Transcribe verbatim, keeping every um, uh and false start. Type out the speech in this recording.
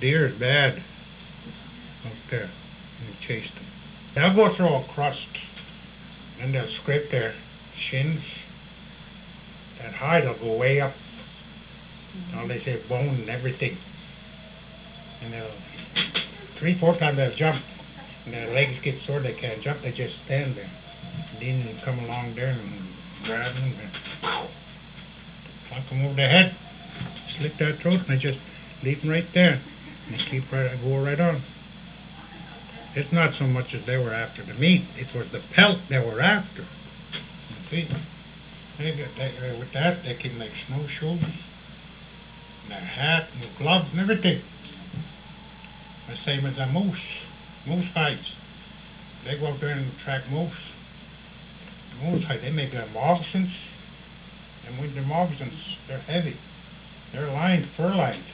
deer is bad up there. You chase them. They'll go through a crust, and they'll scrape their shins. That hide will go way up. All they say bone and everything. And they'll three, four times they'll jump. And their legs get sore, they can't jump, they just stand there. And then you come along there and grab them and pow, plunk them over the head, slit their throat, and they just leave them right there. And they keep right, go right on. It's not so much as they were after the meat, it was the pelt they were after. You see? They got that, uh, with that, they can make snowshoes, and their hat, and their gloves, and everything. The same as a moose. Moose hides. They go out there and track moose. The moose hide, they make their moccasins. And with their moccasins, they're heavy. They're lined, fur lined.